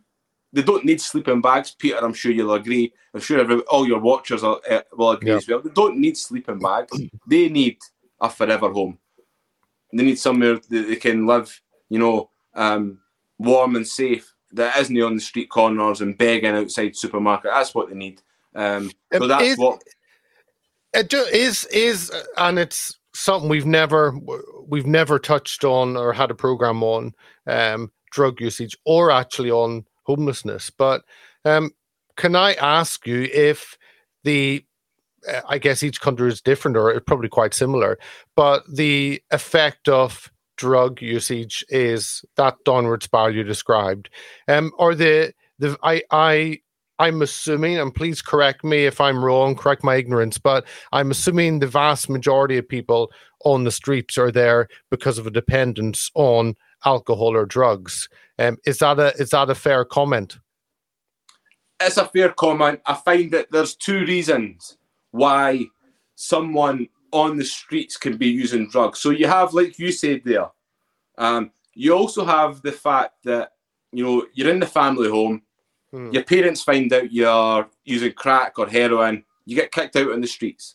they don't need sleeping bags. Peter, I'm sure you'll agree. I'm sure every, all your watchers are, uh, will agree yeah. as well. They don't need sleeping bags. They need a forever home. They need somewhere that they can live, you know, um, warm and safe, that isn't on the street corners and begging outside supermarket. That's what they need. Um, so that's is, what it just is is, and it's something we've never we've never touched on or had a program on, um, drug usage or actually on homelessness. But um, can I ask you if the uh, I guess each country is different, or it's probably quite similar, but the effect of drug usage is that downward spiral you described, um, or the the I I I'm assuming, and please correct me if I'm wrong, correct my ignorance, but I'm assuming the vast majority of people on the streets are there because of a dependence on alcohol or drugs. Um, is that a is that a fair comment? It's a fair comment. I find that there's two reasons why someone on the streets can be using drugs. So you have, like you said there, um, you also have the fact that, you know, you're in the family home, hmm. your parents find out you're using crack or heroin, you get kicked out on the streets.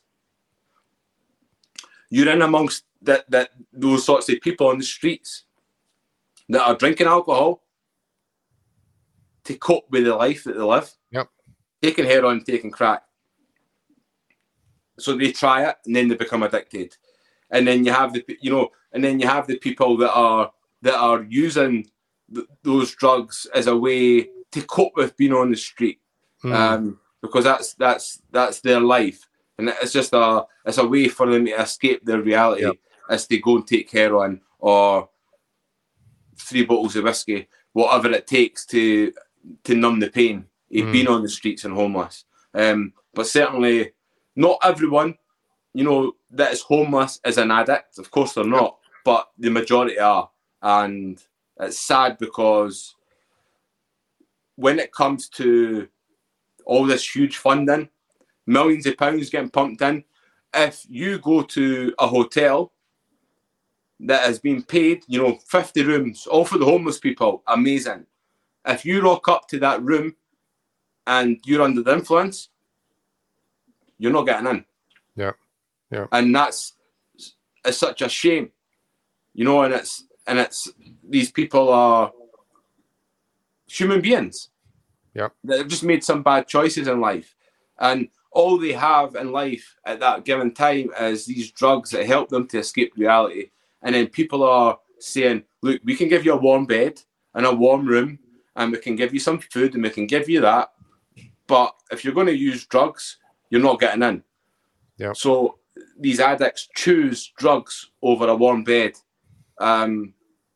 You're in amongst that, that those sorts of people on the streets that are drinking alcohol to cope with the life that they live. Yep. Taking heroin, taking crack. So they try it and then they become addicted. And then you have the, you know, and then you have the people that are that are using th- those drugs as a way to cope with being on the street, mm. um, because that's that's that's their life, and it's just a it's a way for them to escape their reality, yep. as to go and take heroin or three bottles of whiskey, whatever it takes to to numb the pain of mm. being on the streets and homeless. Um, but certainly. Not everyone, you know, that is homeless is an addict. Of course they're not, but the majority are. And it's sad because when it comes to all this huge funding, millions of pounds getting pumped in, if you go to a hotel that has been paid, you know, fifty rooms, all for the homeless people, amazing. If you rock up to that room and you're under the influence, you're not getting in. Yeah, yeah. And that's it's such a shame, you know. And it's and it's these people are human beings. Yeah, they've just made some bad choices in life, and all they have in life at that given time is these drugs that help them to escape reality. And then people are saying, "Look, we can give you a warm bed and a warm room, and we can give you some food, and we can give you that. But if you're going to use drugs, you're not getting in." Yeah. So these addicts choose drugs over a warm bed. Um,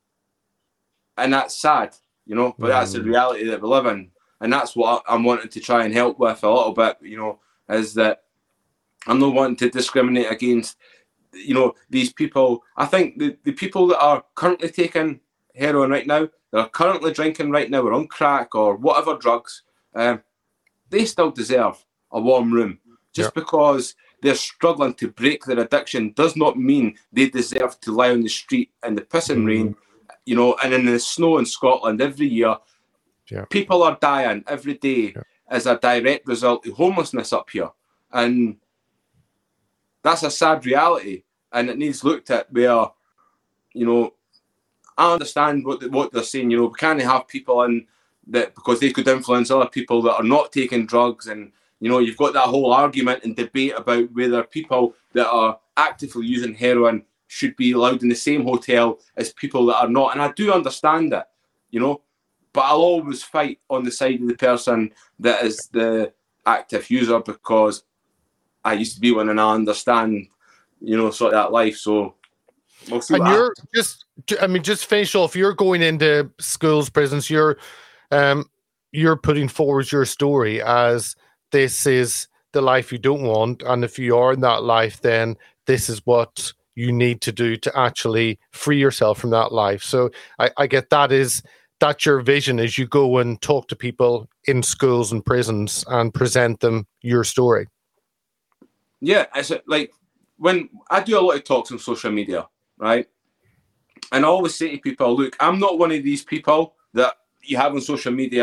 and that's sad, you know, but mm. that's the reality that we live in. And that's what I'm wanting to try and help with a little bit, you know, is that I'm not wanting to discriminate against, you know, these people. I think the, the people that are currently taking heroin right now, that are currently drinking right now, or on crack or whatever drugs, um, they still deserve a warm room. Just yeah. because they're struggling to break their addiction does not mean they deserve to lie on the street in the pissing mm. rain, you know, and in the snow in Scotland every year. Yeah. People are dying every day yeah. as a direct result of homelessness up here. And that's a sad reality, and it needs looked at where, you know, I understand what, the, what they're saying, you know, we can't have people in that because they could influence other people that are not taking drugs. And, you know, you've got that whole argument and debate about whether people that are actively using heroin should be allowed in the same hotel as people that are not. And I do understand that, you know, but I'll always fight on the side of the person that is the active user, because I used to be one and I understand, you know, sort of that life. So we'll see. And you're I- just, I mean, just finish off, you're going into schools, prisons, you're, um, you're putting forward your story as this is the life you don't want. And if you are in that life, then this is what you need to do to actually free yourself from that life. So I, I get that is, that's your vision as you go and talk to people in schools and prisons and present them your story. Yeah, it's like when I do a lot of talks on social media, right? And I always say to people, look, I'm not one of these people that you have on social media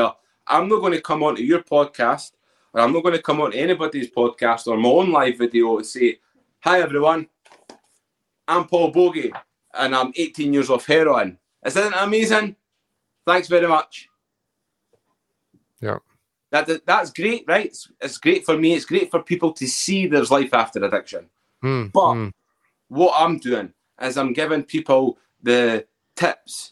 I'm not going to come onto your podcast, or I'm not going to come onto anybody's podcast or my own live video and say, "Hi everyone, I'm Paul Bogey, and I'm eighteen years off heroin." Isn't that amazing? Thanks very much. Yeah. That, that's great, right? It's, it's great for me. It's great for people to see there's life after addiction. Mm, but mm. what I'm doing is I'm giving people the tips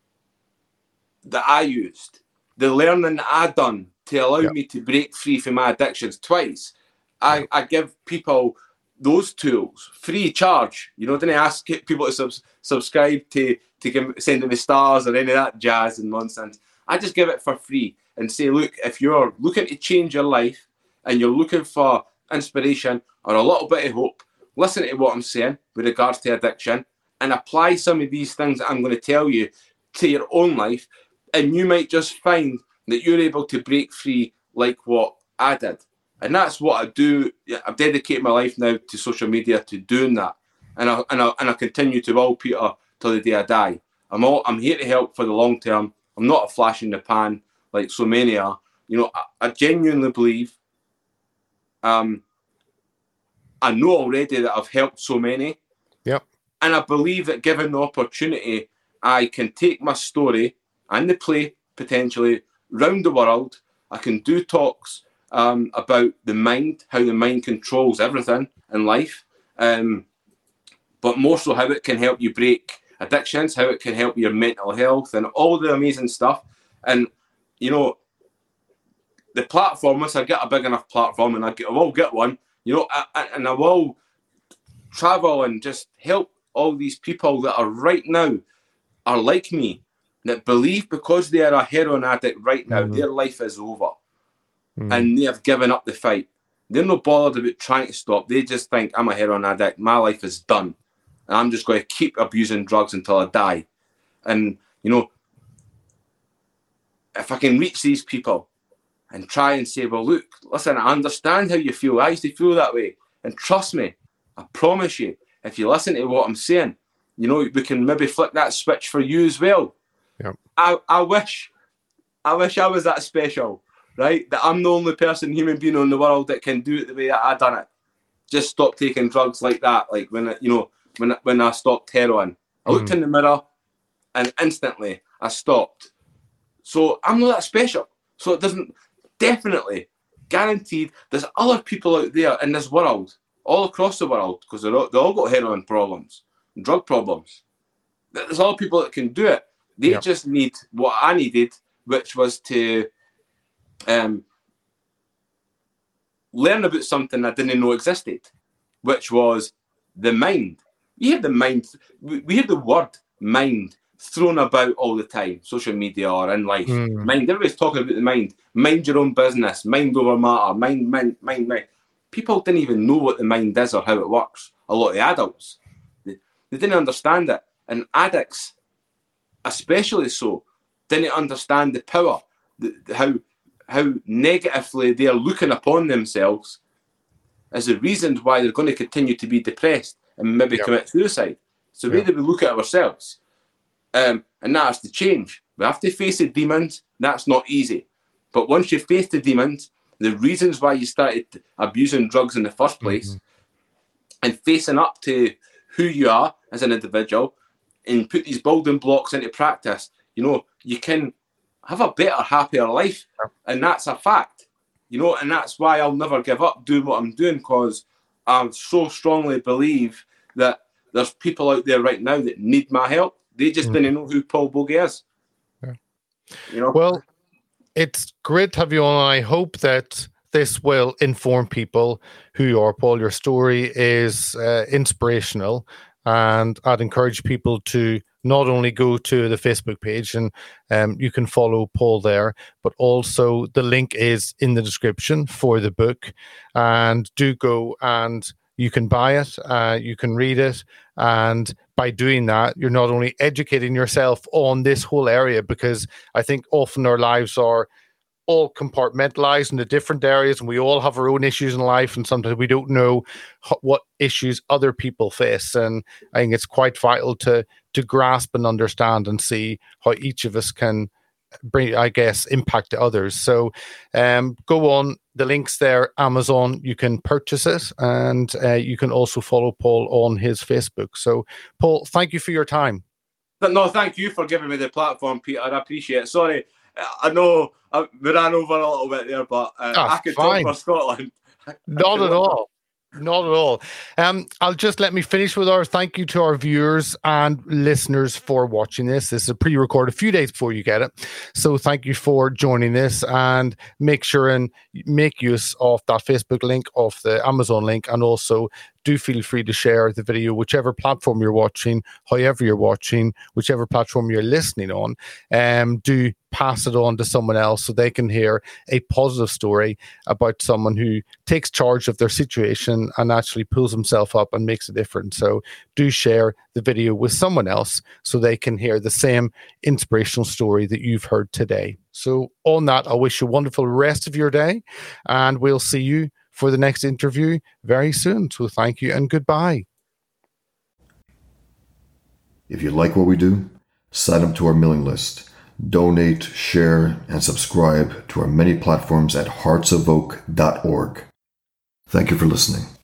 that I used, the learning that I done to allow yep. me to break free from my addictions twice. I, yep. I give people those tools free charge. You know, didn't ask people to sub- subscribe to, to give, send me stars or any of that jazz and nonsense. I just give it for free and say, look, if you're looking to change your life and you're looking for inspiration or a little bit of hope, listen to what I'm saying with regards to addiction and apply some of these things that I'm going to tell you to your own life, and you might just find that you're able to break free like what I did. And that's what I do. I've dedicated my life now to social media, to doing that. And I, and I, and I continue to, well, Peter, till the day I die. I'm all, I'm here to help for the long term. I'm not a flash in the pan like so many are. You know, I, I genuinely believe, um, I know already that I've helped so many. Yep. And I believe that given the opportunity, I can take my story and the play potentially round the world. I can do talks um, about the mind, how the mind controls everything in life, um, but more so how it can help you break addictions, how it can help your mental health and all the amazing stuff. And, you know, the platform, once I get a big enough platform, and I, get, I will get one, you know, I, I, and I will travel and just help all these people that are right now are like me, that believe because they are a heroin addict right now, mm-hmm. their life is over. Mm-hmm. And they have given up the fight. They're not bothered about trying to stop. They just think, I'm a heroin addict, my life is done. And I'm just going to keep abusing drugs until I die. And, you know, if I can reach these people and try and say, well, look, listen, I understand how you feel. I used to feel that way. And trust me, I promise you, if you listen to what I'm saying, you know, we can maybe flick that switch for you as well. Yep. I, I wish, I wish I was that special, right? That I'm the only person, human being in the world that can do it the way that I done it. Just stop taking drugs like that. Like when, I, you know, when, when I stopped heroin, I looked mm. in the mirror and instantly I stopped. So I'm not that special. So it doesn't, definitely, guaranteed, there's other people out there in this world, all across the world, because they all, they all got heroin problems, drug problems. There's other people that can do it. They yep. just need what I needed, which was to um, learn about something I didn't know existed, which was the mind. We hear the mind, we hear the word mind thrown about all the time, social media or in life. Mm. Mind, everybody's talking about the mind. Mind your own business, mind over matter, mind, mind, mind, mind. People didn't even know what the mind is or how it works. A lot of the adults, they, they didn't understand it. And addicts, especially so, didn't understand the power, the, how how negatively they're looking upon themselves as the reasons why they're going to continue to be depressed and maybe yep. commit suicide. So the yep. way that we look at ourselves. Um, and that has to change. We have to face the demons. That's not easy. But once you face the demons, the reasons why you started abusing drugs in the first place, mm-hmm. and facing up to who you are as an individual, and put these building blocks into practice, you know, you can have a better, happier life. And that's a fact. You know, and that's why I'll never give up doing what I'm doing, because I so strongly believe that there's people out there right now that need my help. They just mm. didn't know who Paul Bogey is. Yeah. You know? Well, it's great to have you on. I hope that this will inform people who you are, Paul. Your story is uh, inspirational, and I'd encourage people to not only go to the Facebook page, and um, you can follow Paul there, but also the link is in the description for the book. And do go and you can buy it, uh, you can read it, and by doing that, you're not only educating yourself on this whole area, because I think often our lives are all compartmentalized into different areas, and we all have our own issues in life, and sometimes we don't know h- what issues other people face. And I think it's quite vital to to grasp and understand and see how each of us can bring, I guess, impact to others. So um, go on, the link's there, Amazon, you can purchase it, and uh, you can also follow Paul on his Facebook. So Paul, thank you for your time. No, thank you for giving me the platform, Peter. I appreciate it. Sorry, I know I, we ran over a little bit there, but uh, I could fine. talk for Scotland. Not at all. Not at all. Um, I'll just let me finish with our thank you to our viewers and listeners for watching this. This is a pre-recorded a few days before you get it. So thank you for joining this, and make sure and make use of that Facebook link, of the Amazon link, and also do feel free to share the video, whichever platform you're watching, however you're watching, whichever platform you're listening on. Um, do pass it on to someone else so they can hear a positive story about someone who takes charge of their situation and actually pulls himself up and makes a difference. So do share the video with someone else so they can hear the same inspirational story that you've heard today. So on that, I wish you a wonderful rest of your day, and we'll see you for the next interview very soon. So thank you and goodbye. If you like what we do, sign up to our mailing list. Donate, share, and subscribe to our many platforms at hearts of oak dot org. Thank you for listening.